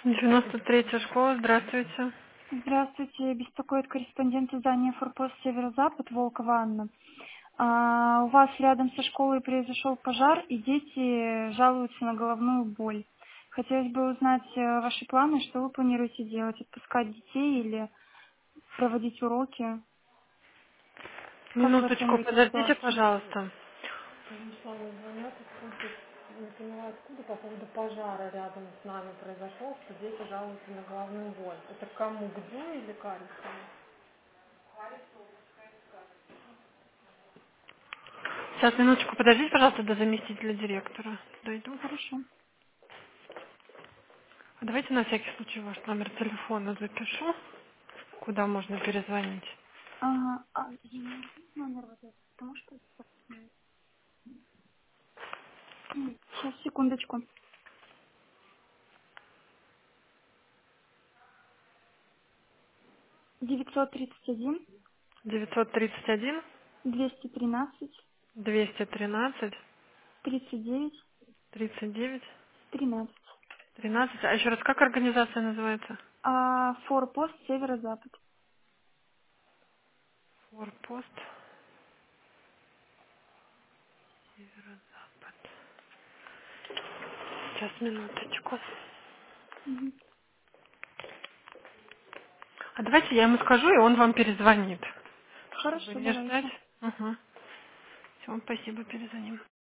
93-я школа, здравствуйте. Здравствуйте, беспокоит корреспондент издания «Форпост Северо-Запад» Волкова Анна. У вас рядом со школой произошел пожар, и дети жалуются на головную боль. Хотелось бы узнать ваши планы, что вы планируете делать, отпускать детей или проводить уроки? Как вы Минуточку, оцениваете подождите, ситуацию? пожалуйста. Мишлана звонят, не поняла откуда, по поводу пожара рядом с нами произошел, что дети жалуются на головную боль. Это кому, Гдю или Карисову? Сейчас, минуточку, подождите, пожалуйста, до заместителя директора. Дойду. Хорошо. А давайте на всякий случай ваш номер телефона запишу, куда можно перезвонить. Номер вот этот, потому что... Сейчас, секундочку. 931 931 213 213 39 39 13. 13. А еще раз, как организация называется? Форпост Северо-Запад. Форпост. Северо-Запад. Сейчас, минуточку. Мгм. А давайте я ему скажу, и он вам перезвонит. Чтобы Хорошо, не давайте. ждать. Угу. Все, спасибо, перезвоним.